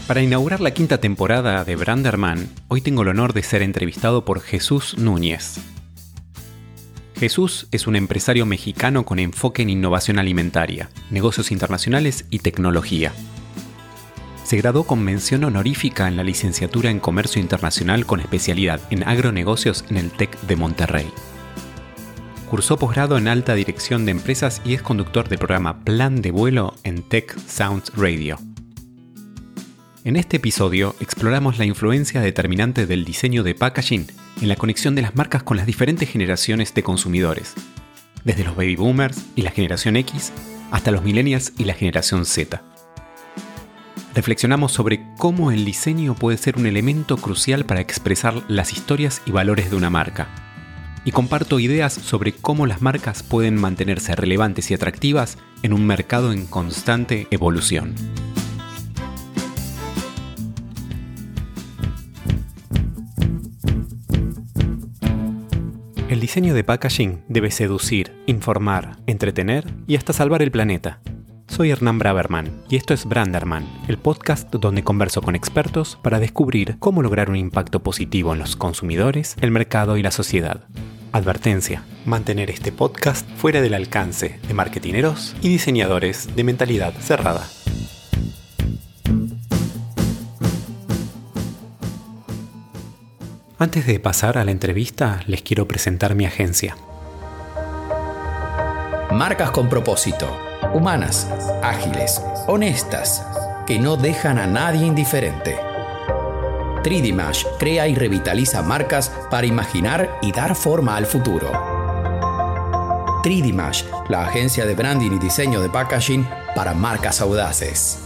Para inaugurar la quinta temporada de Branderman, hoy tengo el honor de ser entrevistado por Jesús Núñez. Jesús es un empresario mexicano con enfoque en innovación alimentaria, negocios internacionales y tecnología. Se graduó con mención honorífica en la licenciatura en Comercio Internacional con especialidad en agronegocios en el TEC de Monterrey. Cursó posgrado en Alta Dirección de Empresas y es conductor del programa Plan de Vuelo en Tech Sounds Radio. En este episodio exploramos la influencia determinante del diseño de packaging en la conexión de las marcas con las diferentes generaciones de consumidores, desde los baby boomers y la generación X hasta los millennials y la generación Z. Reflexionamos sobre cómo el diseño puede ser un elemento crucial para expresar las historias y valores de una marca. Y comparto ideas sobre cómo las marcas pueden mantenerse relevantes y atractivas en un mercado en constante evolución. El diseño de packaging debe seducir, informar, entretener y hasta salvar el planeta. Soy Hernán Braverman y esto es Branderman, el podcast donde converso con expertos para descubrir cómo lograr un impacto positivo en los consumidores, el mercado y la sociedad. Advertencia: mantener este podcast fuera del alcance de marketineros y diseñadores de mentalidad cerrada. Antes de pasar a la entrevista, les quiero presentar mi agencia. Marcas con propósito, humanas, ágiles, honestas, que no dejan a nadie indiferente. 3D Mesh crea y revitaliza marcas para imaginar y dar forma al futuro. 3D Mesh, la agencia de branding y diseño de packaging para marcas audaces.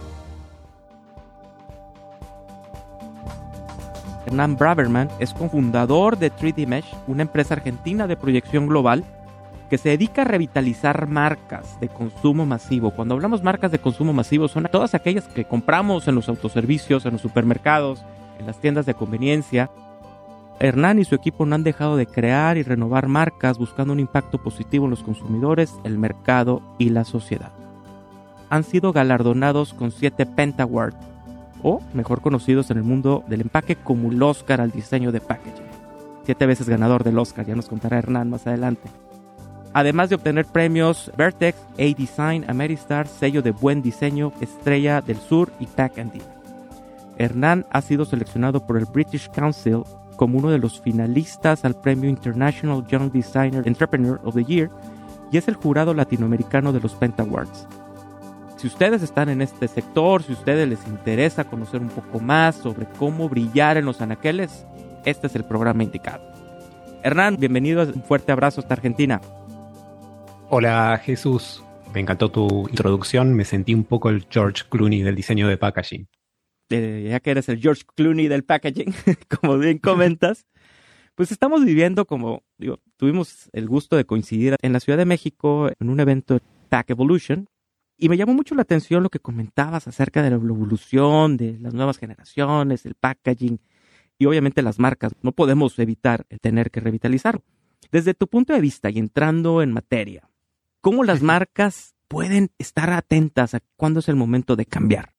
Hernán Braverman es cofundador de 3D Mesh, una empresa argentina de proyección global que se dedica a revitalizar marcas de consumo masivo. Cuando hablamos marcas de consumo masivo, son todas aquellas que compramos en los autoservicios, en los supermercados, en las tiendas de conveniencia. Hernán y su equipo no han dejado de crear y renovar marcas buscando un impacto positivo en los consumidores, el mercado y la sociedad. Han sido galardonados con 7 Penta Awards, o mejor conocidos en el mundo del empaque como el Oscar al diseño de packaging. 7 veces ganador del Oscar, ya nos contará Hernán más adelante. Además de obtener premios Vertex, A-Design, Ameristar, sello de buen diseño, Estrella del Sur y Pack&D. Hernán ha sido seleccionado por el British Council como uno de los finalistas al premio International Young Designer Entrepreneur of the Year y es el jurado latinoamericano de los Penta Awards. Si ustedes están en este sector, si a ustedes les interesa conocer un poco más sobre cómo brillar en los anaqueles, este es el programa indicado. Hernán, bienvenido, un fuerte abrazo hasta Argentina. Hola Jesús, me encantó tu introducción, me sentí un poco el George Clooney del diseño de packaging. Ya que eres el George Clooney del packaging, como bien comentas, pues estamos viviendo tuvimos el gusto de coincidir en la Ciudad de México en un evento Pack Evolution. Y me llamó mucho la atención lo que comentabas acerca de la evolución de las nuevas generaciones, el packaging y obviamente las marcas. No podemos evitar el tener que revitalizarlo. Desde tu punto de vista y entrando en materia, ¿cómo las marcas pueden estar atentas a cuándo es el momento de cambiar?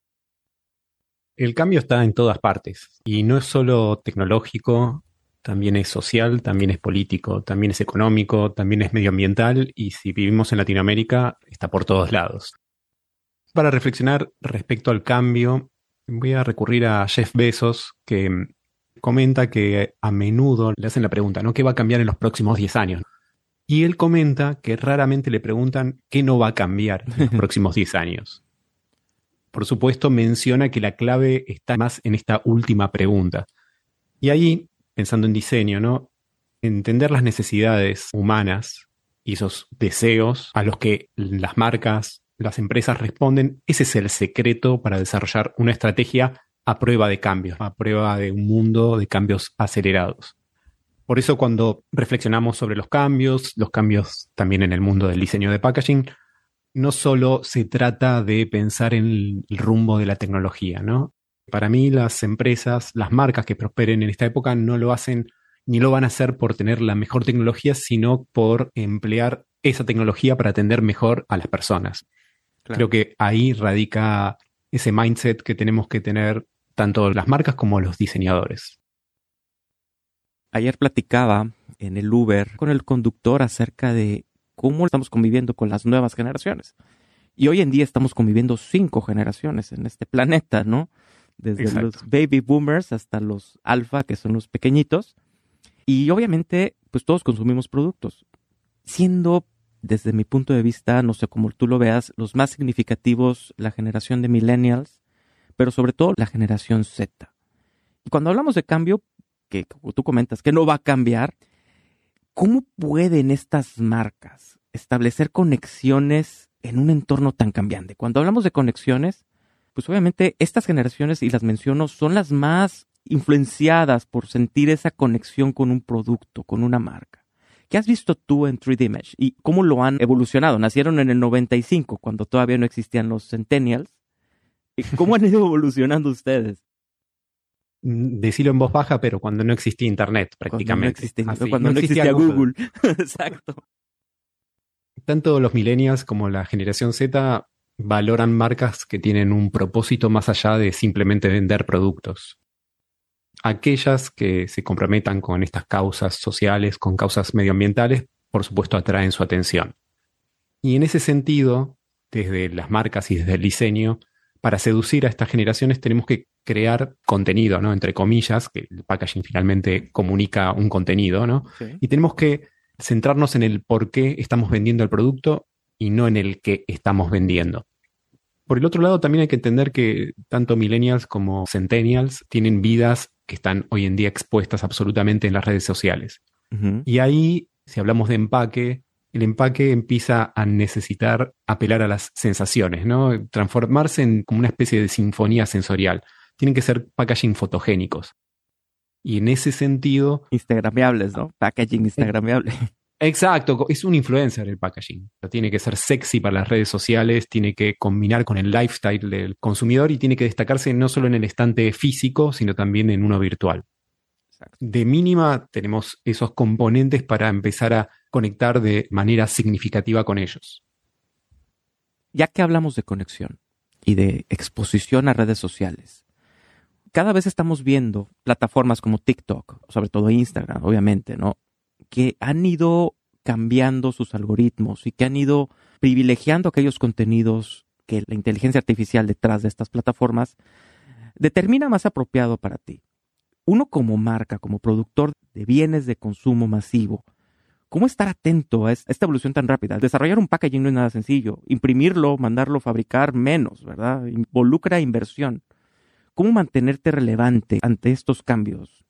El cambio está en todas partes y no es solo tecnológico. También es social, también es político, también es económico, también es medioambiental y si vivimos en Latinoamérica está por todos lados. Para reflexionar respecto al cambio, voy a recurrir a Jeff Bezos, que comenta que a menudo le hacen la pregunta, ¿no? ¿Qué va a cambiar en los próximos 10 años? Y él comenta que raramente le preguntan qué no va a cambiar en los próximos 10 años. Por supuesto, menciona que la clave está más en esta última pregunta. Y ahí, pensando en diseño, ¿no? Entender las necesidades humanas y esos deseos a los que las marcas, las empresas responden, ese es el secreto para desarrollar una estrategia a prueba de cambios, a prueba de un mundo de cambios acelerados. Por eso cuando reflexionamos sobre los cambios también en el mundo del diseño de packaging, no solo se trata de pensar en el rumbo de la tecnología, ¿no? Para mí las empresas, las marcas que prosperen en esta época no lo hacen ni lo van a hacer por tener la mejor tecnología, sino por emplear esa tecnología para atender mejor a las personas. Claro. Creo que ahí radica ese mindset que tenemos que tener tanto las marcas como los diseñadores. Ayer platicaba en el Uber con el conductor acerca de cómo estamos conviviendo con las nuevas generaciones. Y hoy en día estamos conviviendo 5 generaciones en este planeta, ¿no? Desde Exacto. los baby boomers hasta los alfa, que son los pequeñitos. Y obviamente, pues todos consumimos productos. Siendo, desde mi punto de vista, no sé cómo tú lo veas, los más significativos, la generación de millennials, pero sobre todo la generación Z. Y cuando hablamos de cambio, que como tú comentas, que no va a cambiar, ¿cómo pueden estas marcas establecer conexiones en un entorno tan cambiante? Cuando hablamos de conexiones, pues obviamente estas generaciones, y las menciono, son las más influenciadas por sentir esa conexión con un producto, con una marca. ¿Qué has visto tú en 3D Mesh y cómo lo han evolucionado? Nacieron en el 95, cuando todavía no existían los Centennials. ¿Cómo han ido evolucionando ustedes? Decirlo en voz baja, pero cuando no existía Internet, prácticamente. Cuando no existía Google. Exacto. Tanto los millennials como la generación Z valoran marcas que tienen un propósito más allá de simplemente vender productos. Aquellas que se comprometan con estas causas sociales, con causas medioambientales, por supuesto atraen su atención. Y en ese sentido, desde las marcas y desde el diseño, para seducir a estas generaciones tenemos que crear contenido, ¿no? Entre comillas, que el packaging finalmente comunica un contenido, ¿no? Sí. Y tenemos que centrarnos en el por qué estamos vendiendo el producto y no en el qué estamos vendiendo. Por el otro lado, también hay que entender que tanto millennials como centennials tienen vidas que están hoy en día expuestas absolutamente en las redes sociales. Uh-huh. Y ahí, si hablamos de empaque, el empaque empieza a necesitar apelar a las sensaciones, ¿no? Transformarse en como una especie de sinfonía sensorial. Tienen que ser packaging fotogénicos. Y en ese sentido... Instagramiables, ¿no? Packaging instagramiable. Exacto, es un influencer el packaging. Tiene que ser sexy para las redes sociales, tiene que combinar con el lifestyle del consumidor y tiene que destacarse no solo en el estante físico, sino también en uno virtual. Exacto. De mínima tenemos esos componentes para empezar a conectar de manera significativa con ellos. Ya que hablamos de conexión y de exposición a redes sociales, cada vez estamos viendo plataformas como TikTok, sobre todo Instagram, obviamente, ¿no? Que han ido cambiando sus algoritmos y que han ido privilegiando aquellos contenidos que la inteligencia artificial detrás de estas plataformas determina más apropiado para ti. Uno como marca, como productor de bienes de consumo masivo, ¿cómo estar atento a esta evolución tan rápida? Desarrollar un packaging no es nada sencillo. Imprimirlo, mandarlo fabricar, menos, ¿verdad? Involucra inversión. ¿Cómo mantenerte relevante ante estos cambios?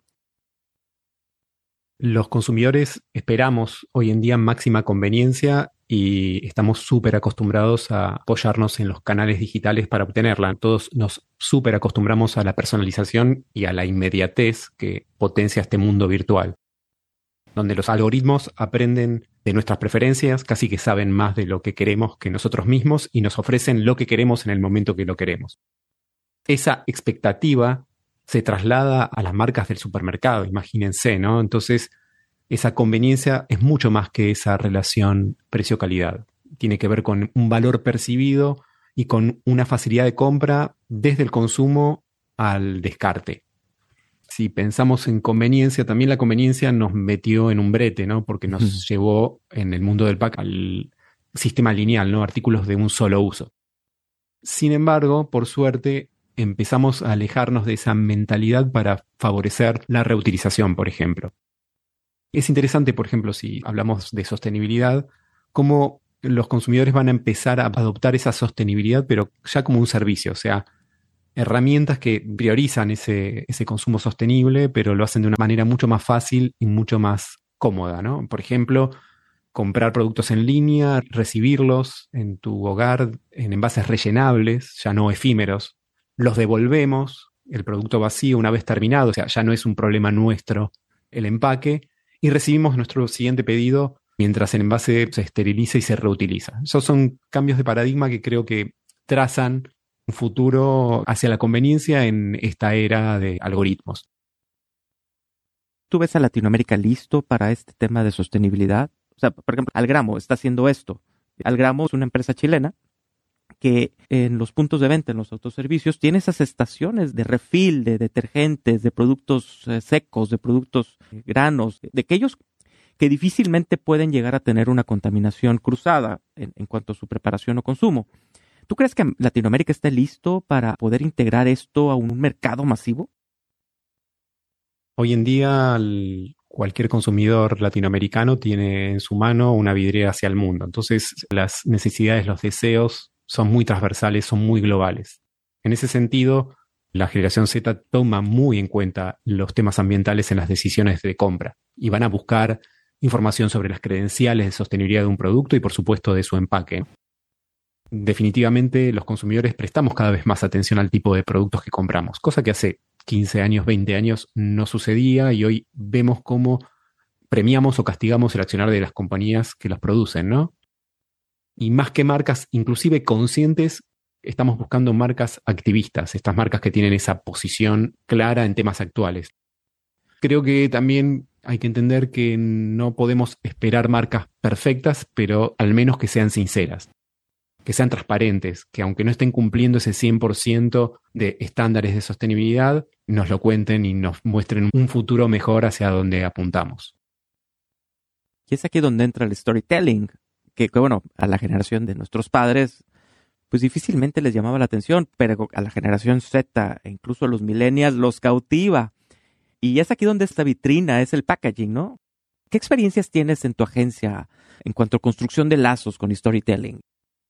Los consumidores esperamos hoy en día máxima conveniencia y estamos súper acostumbrados a apoyarnos en los canales digitales para obtenerla. Todos nos súper acostumbramos a la personalización y a la inmediatez que potencia este mundo virtual, donde los algoritmos aprenden de nuestras preferencias, casi que saben más de lo que queremos que nosotros mismos y nos ofrecen lo que queremos en el momento que lo queremos. Esa expectativa se traslada a las marcas del supermercado, imagínense, ¿no? Entonces, esa conveniencia es mucho más que esa relación precio-calidad. Tiene que ver con un valor percibido y con una facilidad de compra desde el consumo al descarte. Si pensamos en conveniencia, también la conveniencia nos metió en un brete, ¿no? Porque nos llevó en el mundo del pack al sistema lineal, ¿no? Artículos de un solo uso. Sin embargo, por suerte, empezamos a alejarnos de esa mentalidad para favorecer la reutilización, por ejemplo. Es interesante, por ejemplo, si hablamos de sostenibilidad, cómo los consumidores van a empezar a adoptar esa sostenibilidad, pero ya como un servicio, o sea, herramientas que priorizan ese consumo sostenible, pero lo hacen de una manera mucho más fácil y mucho más cómoda, ¿no? Por ejemplo, comprar productos en línea, recibirlos en tu hogar en envases rellenables, ya no efímeros. Los devolvemos, el producto vacío una vez terminado, o sea, ya no es un problema nuestro el empaque, y recibimos nuestro siguiente pedido mientras el envase se esteriliza y se reutiliza. Esos son cambios de paradigma que creo que trazan un futuro hacia la conveniencia en esta era de algoritmos. ¿Tú ves a Latinoamérica listo para este tema de sostenibilidad? O sea, por ejemplo, Algramo está haciendo esto. Algramo es una empresa chilena que en los puntos de venta, en los autoservicios, tiene esas estaciones de refill, de detergentes, de productos secos, de productos granos, de aquellos que difícilmente pueden llegar a tener una contaminación cruzada en cuanto a su preparación o consumo. ¿Tú crees que Latinoamérica esté listo para poder integrar esto a un mercado masivo? Hoy en día, cualquier consumidor latinoamericano tiene en su mano una vidriera hacia el mundo. Entonces, las necesidades, los deseos son muy transversales, son muy globales. En ese sentido, la generación Z toma muy en cuenta los temas ambientales en las decisiones de compra y van a buscar información sobre las credenciales de sostenibilidad de un producto y, por supuesto, de su empaque. Definitivamente, los consumidores prestamos cada vez más atención al tipo de productos que compramos, cosa que hace 15 años, 20 años no sucedía y hoy vemos cómo premiamos o castigamos el accionar de las compañías que los producen, ¿no? Y más que marcas, inclusive conscientes, estamos buscando marcas activistas, estas marcas que tienen esa posición clara en temas actuales. Creo que también hay que entender que no podemos esperar marcas perfectas, pero al menos que sean sinceras, que sean transparentes, que aunque no estén cumpliendo ese 100% de estándares de sostenibilidad, nos lo cuenten y nos muestren un futuro mejor hacia donde apuntamos. Y es aquí donde entra el storytelling, que bueno, a la generación de nuestros padres, pues difícilmente les llamaba la atención, pero a la generación Z e incluso a los millennials los cautiva. Y es aquí donde esta vitrina es el packaging, ¿no? ¿Qué experiencias tienes en tu agencia en cuanto a construcción de lazos con storytelling?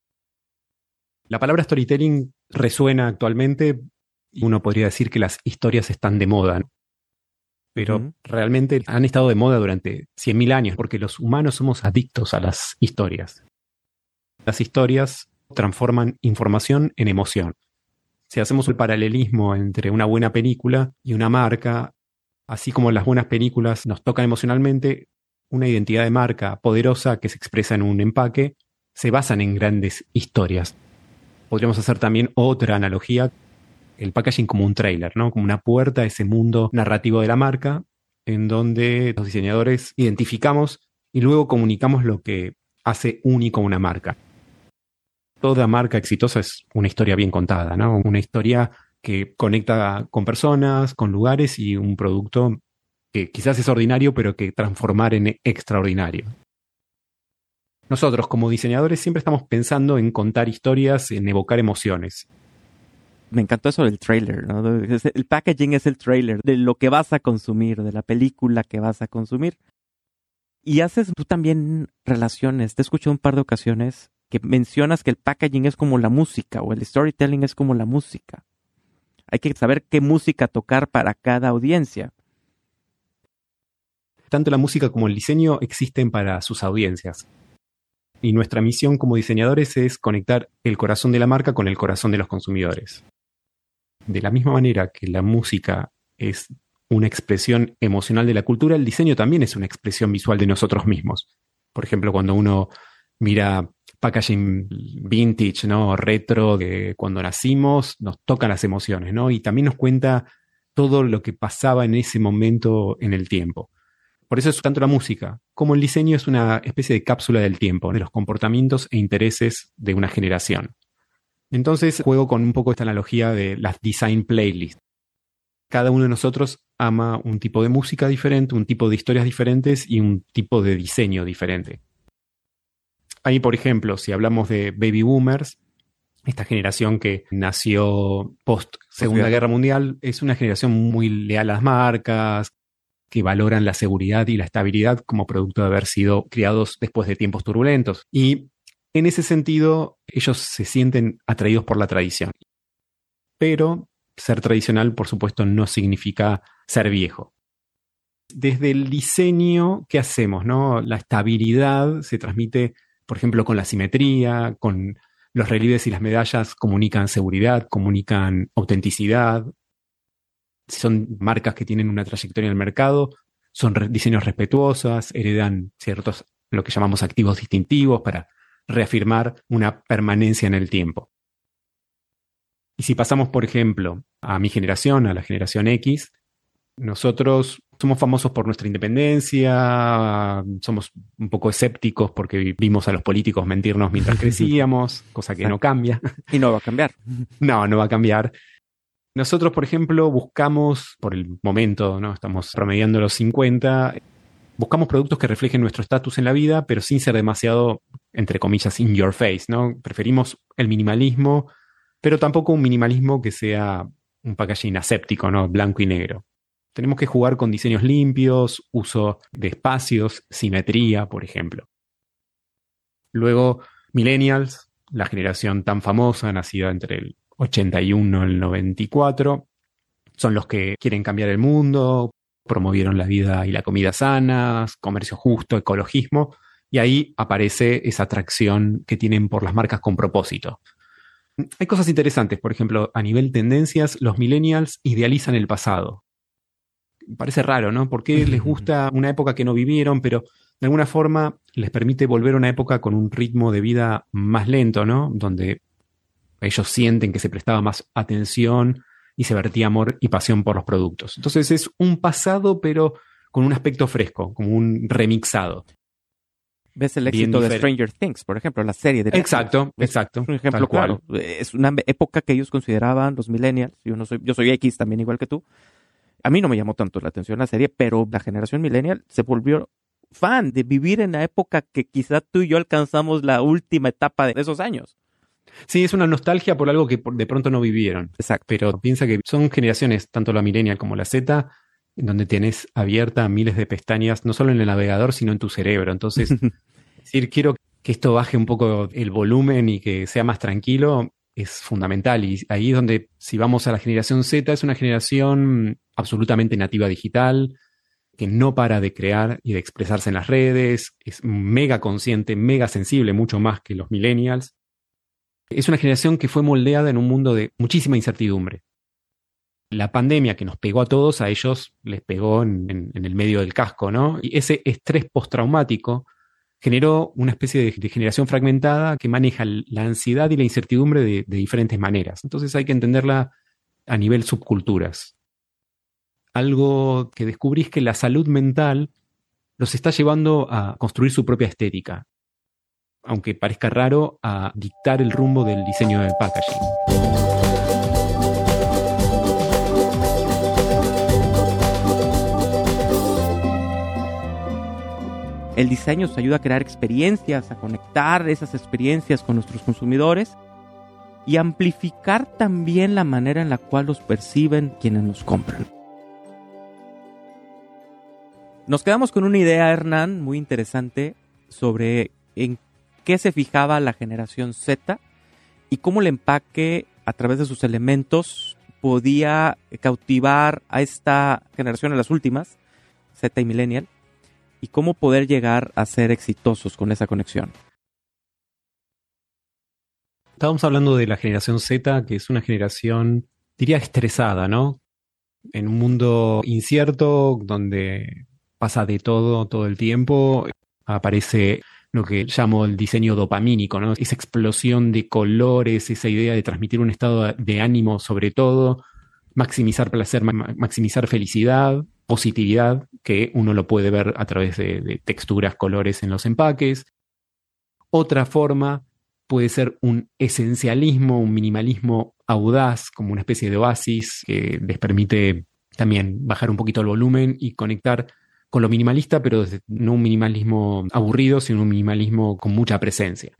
La palabra storytelling resuena actualmente y uno podría decir que las historias están de moda, ¿no? Pero realmente han estado de moda durante 100.000 años porque los humanos somos adictos a las historias. Las historias transforman información en emoción. Si hacemos el paralelismo entre una buena película y una marca, así como las buenas películas nos tocan emocionalmente, una identidad de marca poderosa que se expresa en un empaque se basan en grandes historias. Podríamos hacer también otra analogía, el packaging como un tráiler, ¿no? Como una puerta a ese mundo narrativo de la marca, en donde los diseñadores identificamos y luego comunicamos lo que hace único a una marca. Toda marca exitosa es una historia bien contada, ¿no? Una historia que conecta con personas, con lugares y un producto que quizás es ordinario, pero que transformar en extraordinario. Nosotros, como diseñadores, siempre estamos pensando en contar historias, en evocar emociones. Me encantó eso del trailer, ¿no? El packaging es el trailer de lo que vas a consumir, de la película que vas a consumir. Y haces tú también relaciones. Te escuché un par de ocasiones que mencionas que el packaging es como la música o el storytelling es como la música. Hay que saber qué música tocar para cada audiencia. Tanto la música como el diseño existen para sus audiencias. Y nuestra misión como diseñadores es conectar el corazón de la marca con el corazón de los consumidores. De la misma manera que la música es una expresión emocional de la cultura, el diseño también es una expresión visual de nosotros mismos. Por ejemplo, cuando uno mira packaging vintage, ¿no? Retro de cuando nacimos, nos tocan las emociones, ¿no? Y también nos cuenta todo lo que pasaba en ese momento en el tiempo. Por eso es tanto la música como el diseño es una especie de cápsula del tiempo, de los comportamientos e intereses de una generación. Entonces juego con un poco esta analogía de las design playlists. Cada uno de nosotros ama un tipo de música diferente, un tipo de historias diferentes y un tipo de diseño diferente. Ahí, por ejemplo, si hablamos de baby boomers, esta generación que nació post Segunda Guerra Mundial, es una generación muy leal a las marcas, que valoran la seguridad y la estabilidad como producto de haber sido criados después de tiempos turbulentos. Y en ese sentido, ellos se sienten atraídos por la tradición. Pero ser tradicional, por supuesto, no significa ser viejo. Desde el diseño, ¿qué hacemos, no? La estabilidad se transmite, por ejemplo, con la simetría, con los relieves y las medallas comunican seguridad, comunican autenticidad. Si son marcas que tienen una trayectoria en el mercado, son diseños respetuosos, heredan ciertos, lo que llamamos activos distintivos para reafirmar una permanencia en el tiempo. Y si pasamos, por ejemplo, a mi generación, a la generación X, nosotros Somos famosos por nuestra independencia, somos un poco escépticos porque vimos a los políticos mentirnos mientras crecíamos, cosa que no cambia. Y no va a cambiar. No va a cambiar. Nosotros, por ejemplo, buscamos, por el momento, ¿no? Estamos promediando los 50, buscamos productos que reflejen nuestro estatus en la vida, pero sin ser demasiado, entre comillas, in your face, ¿no? Preferimos el minimalismo, pero tampoco un minimalismo que sea un packaging aséptico, ¿no? Blanco y negro. Tenemos que jugar con diseños limpios, uso de espacios, simetría, por ejemplo. Luego, millennials, la generación tan famosa, nacida entre el 81 y el 94, son los que quieren cambiar el mundo, promovieron la vida y la comida sanas, comercio justo, ecologismo, y ahí aparece esa atracción que tienen por las marcas con propósito. Hay cosas interesantes, por ejemplo, a nivel tendencias, los millennials idealizan el pasado. Parece raro, ¿no? Porque les gusta una época que no vivieron, pero de alguna forma les permite volver a una época con un ritmo de vida más lento, ¿no? Donde ellos sienten que se prestaba más atención y se vertía amor y pasión por los productos. Entonces es un pasado, pero con un aspecto fresco, como un remixado. ¿Ves el éxito de Stranger Things, por ejemplo, la serie de Netflix? Exacto. Es un ejemplo claro. Es una época que ellos consideraban los millennials. Yo soy X también, igual que tú. A mí no me llamó tanto la atención la serie, pero la generación millennial se volvió fan de vivir en la época que quizá tú y yo alcanzamos la última etapa de esos años. Sí, es una nostalgia por algo que de pronto no vivieron. Exacto. Pero piensa que son generaciones, tanto la millennial como la Z, en donde tenés abierta miles de pestañas, no solo en el navegador, sino en tu cerebro. Entonces, decir, quiero que esto baje un poco el volumen y que sea más tranquilo, es fundamental. Y ahí es donde, si vamos a la generación Z, es una generación absolutamente nativa digital, que no para de crear y de expresarse en las redes, es mega consciente, mega sensible, mucho más que los millennials. Es una generación que fue moldeada en un mundo de muchísima incertidumbre. La pandemia que nos pegó a todos, a ellos les pegó en el medio del casco, ¿no? Y ese estrés postraumático generó una especie de generación fragmentada que maneja la ansiedad y la incertidumbre de diferentes maneras. Entonces hay que entenderla a nivel subculturas. Algo que descubrí es que la salud mental los está llevando a construir su propia estética, aunque parezca raro, a dictar el rumbo del diseño del packaging. El diseño nos ayuda a crear experiencias, a conectar esas experiencias con nuestros consumidores y amplificar también la manera en la cual los perciben quienes nos compran. Nos quedamos con una idea, Hernán, muy interesante sobre en qué se fijaba la generación Z y cómo el empaque a través de sus elementos podía cautivar a esta generación, a las últimas, Z y Millennial, y cómo poder llegar a ser exitosos con esa conexión. Estábamos hablando de la generación Z, que es una generación, diría, estresada, ¿no? En un mundo incierto, donde pasa de todo el tiempo, aparece lo que llamo el diseño dopamínico, ¿no? Esa explosión de colores, esa idea de transmitir un estado de ánimo sobre todo, maximizar placer, maximizar felicidad, positividad, que uno lo puede ver a través de texturas, colores en los empaques. Otra forma puede ser un esencialismo, un minimalismo audaz, como una especie de oasis que les permite también bajar un poquito el volumen y conectar con lo minimalista, pero no un minimalismo aburrido, sino un minimalismo con mucha presencia.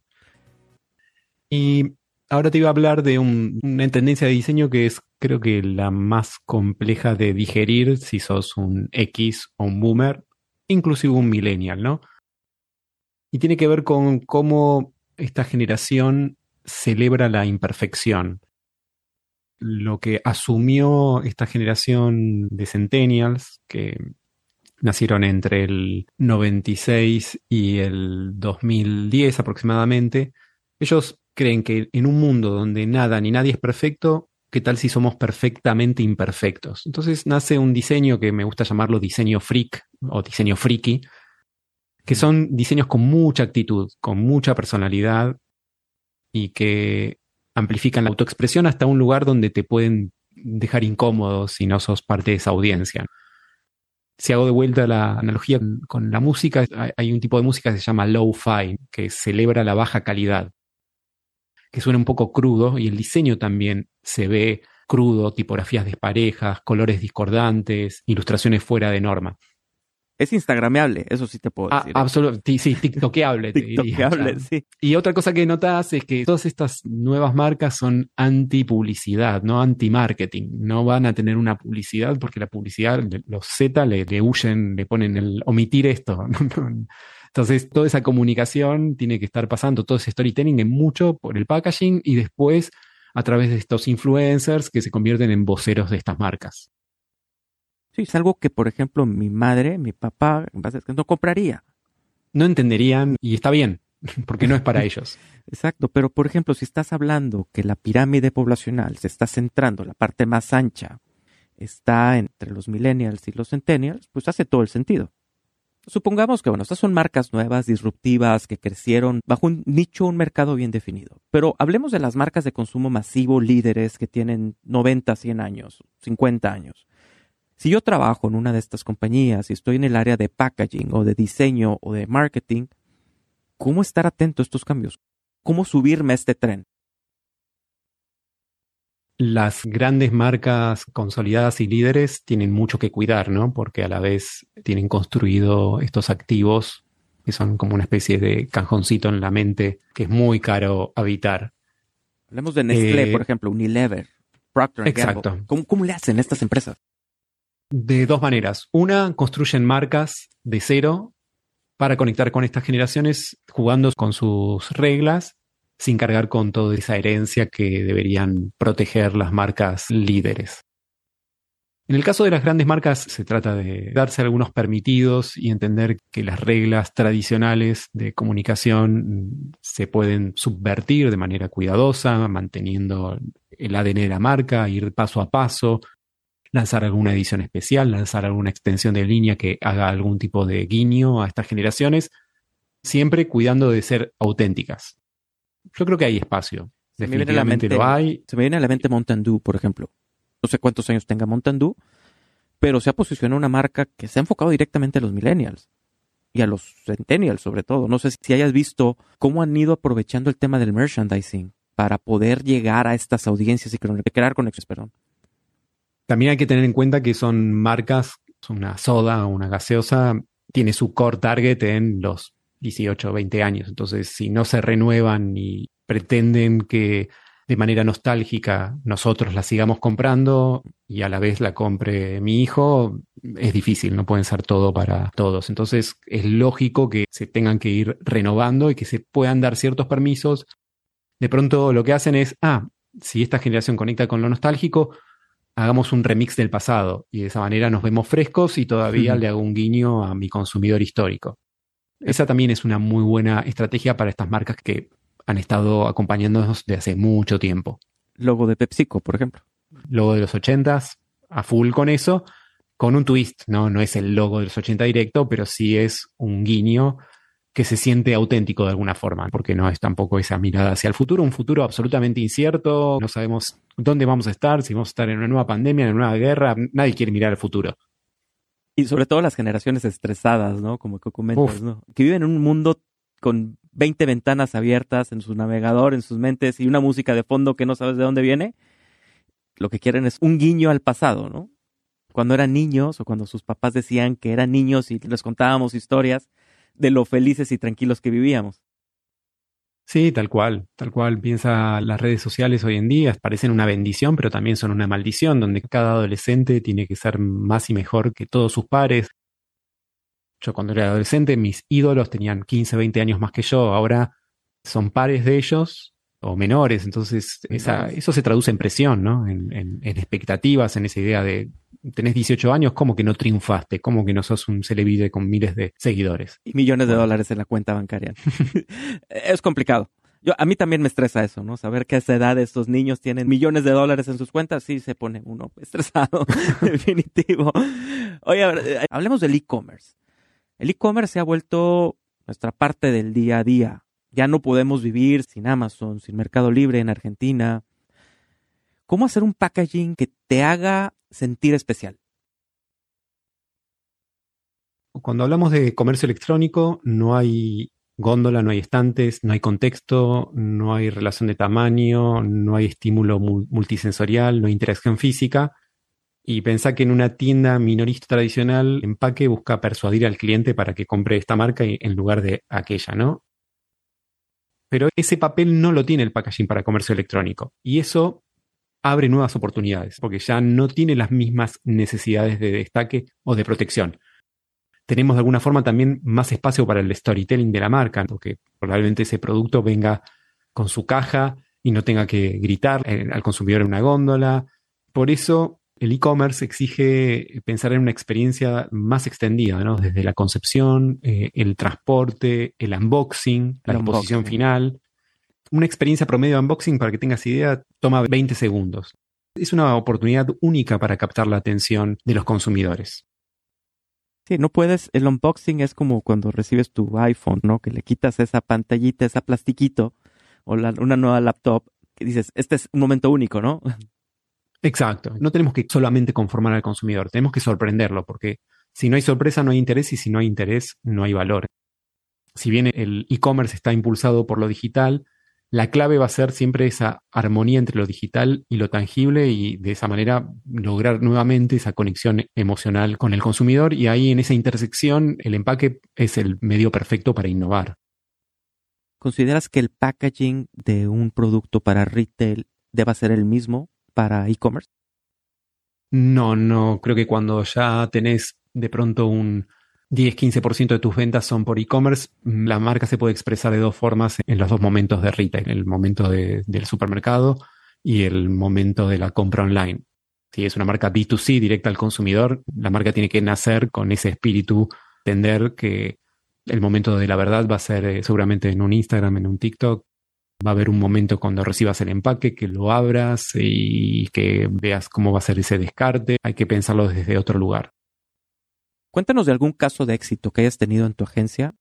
Y ahora te iba a hablar de una tendencia de diseño que es, creo que, la más compleja de digerir si sos un X o un boomer, inclusive un millennial, ¿no? Y tiene que ver con cómo esta generación celebra la imperfección. Lo que asumió esta generación de centennials, que nacieron entre el 96 y el 2010 aproximadamente, ellos creen que en un mundo donde nada ni nadie es perfecto, ¿qué tal si somos perfectamente imperfectos? Entonces nace un diseño que me gusta llamarlo diseño freak o diseño friki, que son diseños con mucha actitud, con mucha personalidad y que amplifican la autoexpresión hasta un lugar donde te pueden dejar incómodo si no sos parte de esa audiencia. Si hago de vuelta la analogía con la música, hay un tipo de música que se llama lo-fi, que celebra la baja calidad, que suena un poco crudo, y el diseño también se ve crudo, tipografías desparejas, colores discordantes, ilustraciones fuera de norma. Es instagrameable, eso sí te puedo decir. Absolutamente, sí, tiktokeable, te diría. Tiktokeable, sí. Y otra cosa que notas es que todas estas nuevas marcas son anti-publicidad, no anti-marketing. No van a tener una publicidad porque la publicidad, los Z le huyen, le ponen el omitir esto. Entonces, toda esa comunicación tiene que estar pasando, todo ese storytelling en mucho por el packaging y después a través de estos influencers que se convierten en voceros de estas marcas. Sí, es algo que, por ejemplo, mi madre, mi papá, no compraría. No entenderían y está bien, porque no es para ellos. Exacto, pero por ejemplo, si estás hablando que la pirámide poblacional se está centrando, la parte más ancha está entre los millennials y los centennials, pues hace todo el sentido. Supongamos que, bueno, estas son marcas nuevas, disruptivas, que crecieron bajo un nicho, un mercado bien definido. Pero hablemos de las marcas de consumo masivo líderes que tienen 90, 100 años, 50 años. Si yo trabajo en una de estas compañías y estoy en el área de packaging o de diseño o de marketing, ¿cómo estar atento a estos cambios? ¿Cómo subirme a este tren? Las grandes marcas consolidadas y líderes tienen mucho que cuidar, ¿no? Porque a la vez tienen construido estos activos que son como una especie de cajoncito en la mente que es muy caro habitar. Hablemos de Nestlé, por ejemplo, Unilever, Procter & Gamble. Exacto. ¿Cómo le hacen estas empresas? De dos maneras. Una, construyen marcas de cero para conectar con estas generaciones jugando con sus reglas sin cargar con toda esa herencia que deberían proteger las marcas líderes. En el caso de las grandes marcas se trata de darse algunos permitidos y entender que las reglas tradicionales de comunicación se pueden subvertir de manera cuidadosa, manteniendo el ADN de la marca, ir paso a paso, lanzar alguna edición especial, lanzar alguna extensión de línea que haga algún tipo de guiño a estas generaciones, siempre cuidando de ser auténticas. Yo creo que hay espacio. Definitivamente lo hay. Se me viene a la mente Mountain Dew, por ejemplo. No sé cuántos años tenga Mountain Dew, pero se ha posicionado una marca que se ha enfocado directamente a los millennials y a los centennials sobre todo. No sé si hayas visto cómo han ido aprovechando el tema del merchandising para poder llegar a estas audiencias y crear conexiones, perdón. También hay que tener en cuenta que son marcas, una soda o una gaseosa, tiene su core target en los 18 o 20 años. Entonces, si no se renuevan y pretenden que de manera nostálgica nosotros la sigamos comprando y a la vez la compre mi hijo, es difícil, no pueden ser todo para todos. Entonces, es lógico que se tengan que ir renovando y que se puedan dar ciertos permisos. De pronto lo que hacen es, si esta generación conecta con lo nostálgico, hagamos un remix del pasado y de esa manera nos vemos frescos y todavía le hago un guiño a mi consumidor histórico. Esa también es una muy buena estrategia para estas marcas que han estado acompañándonos de hace mucho tiempo. Logo de PepsiCo, por ejemplo. Logo de los 80s, a full con eso, con un twist, ¿no? No es el logo de los 80 directo, pero sí es un guiño que se siente auténtico de alguna forma, porque no es tampoco esa mirada hacia el futuro, un futuro absolutamente incierto, no sabemos dónde vamos a estar, si vamos a estar en una nueva pandemia, en una nueva guerra, nadie quiere mirar al futuro. Y sobre todo las generaciones estresadas, ¿no? Como que comentas, ¿no? Que viven en un mundo con 20 ventanas abiertas en su navegador, en sus mentes y una música de fondo que no sabes de dónde viene. Lo que quieren es un guiño al pasado, ¿no? Cuando eran niños o cuando sus papás decían que eran niños y les contábamos historias de lo felices y tranquilos que vivíamos. Sí, tal cual. Piensa, las redes sociales hoy en día parecen una bendición, pero también son una maldición, donde cada adolescente tiene que ser más y mejor que todos sus pares. Yo cuando era adolescente, mis ídolos tenían 15, 20 años más que yo. Ahora son pares de ellos o menores. Entonces, eso se traduce en presión, ¿no? En expectativas, en esa idea de tenés 18 años, ¿cómo que no triunfaste? ¿Cómo que no sos un celebrity con miles de seguidores? Y millones de dólares en la cuenta bancaria. Es complicado. A mí también me estresa eso, ¿no? Saber que a esa edad estos niños tienen millones de dólares en sus cuentas, sí se pone uno estresado, definitivo. Oye, a ver, hablemos del e-commerce. El e-commerce se ha vuelto nuestra parte del día a día. Ya no podemos vivir sin Amazon, sin Mercado Libre en Argentina. ¿Cómo hacer un packaging que te haga sentir especial? Cuando hablamos de comercio electrónico, no hay góndola, no hay estantes, no hay contexto, no hay relación de tamaño, no hay estímulo multisensorial, no hay interacción física. Y pensá que en una tienda minorista tradicional, el empaque busca persuadir al cliente para que compre esta marca en lugar de aquella, ¿no? Pero ese papel no lo tiene el packaging para comercio electrónico. Y eso abre nuevas oportunidades, porque ya no tiene las mismas necesidades de destaque o de protección. Tenemos de alguna forma también más espacio para el storytelling de la marca, porque probablemente ese producto venga con su caja y no tenga que gritar al consumidor en una góndola. Por eso el e-commerce exige pensar en una experiencia más extendida, ¿no? Desde la concepción, el transporte, el unboxing, la exposición final. Una experiencia promedio de unboxing, para que tengas idea, toma 20 segundos. Es una oportunidad única para captar la atención de los consumidores. Sí, no puedes, el unboxing es como cuando recibes tu iPhone, ¿no? Que le quitas esa pantallita, ese plastiquito, o una nueva laptop, que dices, este es un momento único, ¿no? Exacto. No tenemos que solamente conformar al consumidor, tenemos que sorprenderlo, porque si no hay sorpresa no hay interés, y si no hay interés no hay valor. Si bien el e-commerce está impulsado por lo digital, la clave va a ser siempre esa armonía entre lo digital y lo tangible, y de esa manera lograr nuevamente esa conexión emocional con el consumidor, y ahí en esa intersección el empaque es el medio perfecto para innovar. ¿Consideras que el packaging de un producto para retail deba ser el mismo para e-commerce? No creo que cuando ya tenés de pronto un 10-15% de tus ventas son por e-commerce, la marca se puede expresar de dos formas en los dos momentos de retail, el momento del supermercado y el momento de la compra online. Si es una marca B2C directa al consumidor, la marca tiene que nacer con ese espíritu, entender que el momento de la verdad va a ser seguramente en un Instagram, en un TikTok. Va a haber un momento cuando recibas el empaque, que lo abras y que veas cómo va a ser ese descarte. Hay que pensarlo desde otro lugar. Cuéntanos de algún caso de éxito que hayas tenido en tu agencia.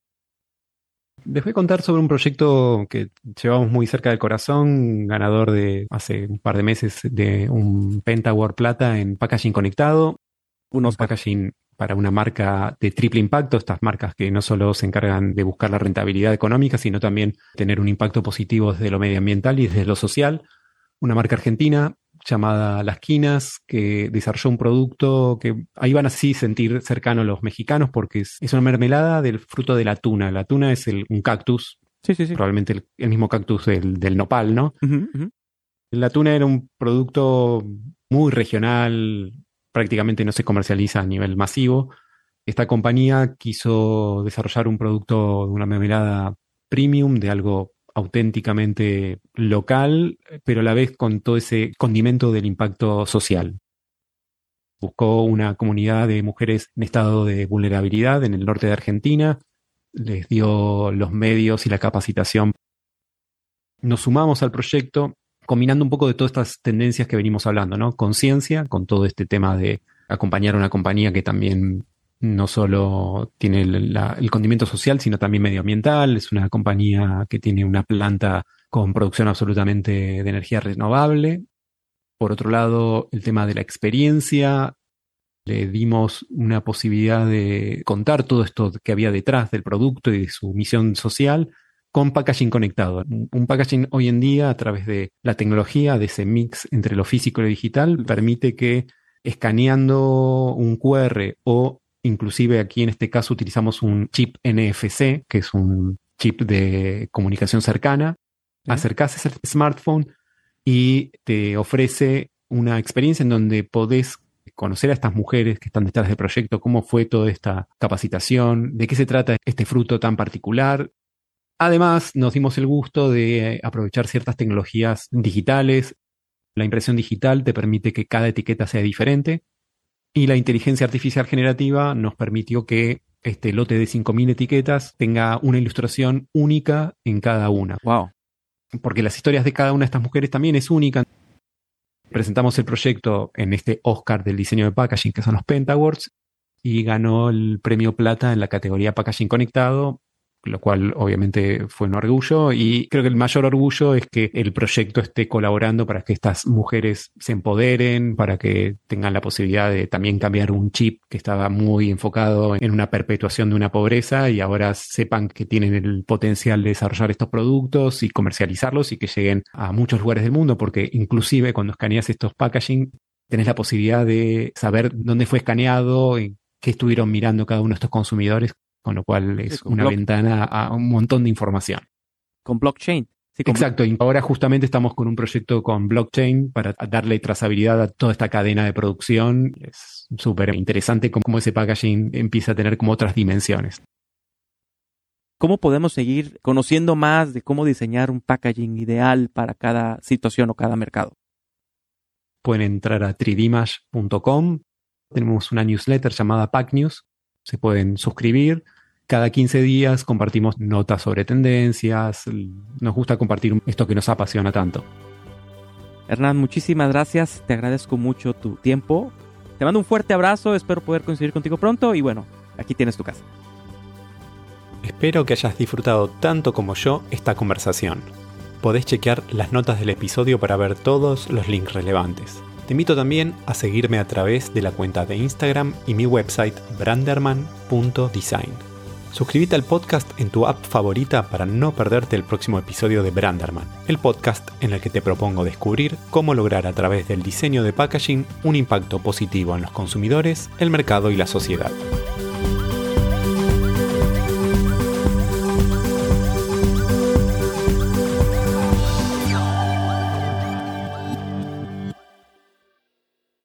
Les voy a contar sobre un proyecto que llevamos muy cerca del corazón, ganador de hace un par de meses de un Pentaward Plata en packaging conectado. Un packaging para una marca de triple impacto, estas marcas que no solo se encargan de buscar la rentabilidad económica, sino también tener un impacto positivo desde lo medioambiental y desde lo social. Una marca argentina llamada Las Quinas, que desarrolló un producto que ahí van a sí sentir cercano a los mexicanos, porque es una mermelada del fruto de la tuna. La tuna es un cactus, sí. Probablemente el mismo cactus del nopal, ¿no? Uh-huh. La tuna era un producto muy regional, prácticamente no se comercializa a nivel masivo. Esta compañía quiso desarrollar un producto de una mermelada premium, de algo auténticamente local, pero a la vez con todo ese condimento del impacto social. Buscó una comunidad de mujeres en estado de vulnerabilidad en el norte de Argentina, les dio los medios y la capacitación. Nos sumamos al proyecto combinando un poco de todas estas tendencias que venimos hablando, ¿no? Conciencia, con todo este tema de acompañar a una compañía que también no solo tiene el condimento social, sino también medioambiental. Es una compañía que tiene una planta con producción absolutamente de energía renovable. Por otro lado, el tema de la experiencia. Le dimos una posibilidad de contar todo esto que había detrás del producto y de su misión social con packaging conectado. Un packaging hoy en día, a través de la tecnología, de ese mix entre lo físico y lo digital, permite que escaneando un QR o inclusive aquí en este caso utilizamos un chip NFC, que es un chip de comunicación cercana, acercás el smartphone y te ofrece una experiencia en donde podés conocer a estas mujeres que están detrás del proyecto, cómo fue toda esta capacitación, de qué se trata este fruto tan particular. Además, nos dimos el gusto de aprovechar ciertas tecnologías digitales. La impresión digital te permite que cada etiqueta sea diferente y la inteligencia artificial generativa nos permitió que este lote de 5.000 etiquetas tenga una ilustración única en cada una. Wow. Porque las historias de cada una de estas mujeres también es única. Presentamos el proyecto en este Oscar del diseño de packaging, que son los Pentawards, y ganó el premio plata en la categoría packaging conectado lo cual obviamente fue un orgullo, y creo que el mayor orgullo es que el proyecto esté colaborando para que estas mujeres se empoderen, para que tengan la posibilidad de también cambiar un chip que estaba muy enfocado en una perpetuación de una pobreza, y ahora sepan que tienen el potencial de desarrollar estos productos y comercializarlos y que lleguen a muchos lugares del mundo, porque inclusive cuando escaneas estos packaging tenés la posibilidad de saber dónde fue escaneado, en qué estuvieron mirando cada uno de estos consumidores, con lo cual es una ventana a un montón de información. Con blockchain. Sí, exacto, y ahora justamente estamos con un proyecto con blockchain para darle trazabilidad a toda esta cadena de producción. Es súper interesante cómo ese packaging empieza a tener como otras dimensiones. ¿Cómo podemos seguir conociendo más de cómo diseñar un packaging ideal para cada situación o cada mercado? Pueden entrar a 3dmash.com. Tenemos una newsletter llamada Pack News. Se pueden suscribir. Cada 15 días compartimos notas sobre tendencias. Nos gusta compartir esto que nos apasiona tanto. Hernán, muchísimas gracias. Te agradezco mucho tu tiempo. Te mando un fuerte abrazo. Espero poder coincidir contigo pronto. Y bueno, aquí tienes tu casa. Espero que hayas disfrutado tanto como yo esta conversación. Podés chequear las notas del episodio para ver todos los links relevantes. Te invito también a seguirme a través de la cuenta de Instagram y mi website branderman.design. Suscríbete al podcast en tu app favorita para no perderte el próximo episodio de Branderman, el podcast en el que te propongo descubrir cómo lograr a través del diseño de packaging un impacto positivo en los consumidores, el mercado y la sociedad.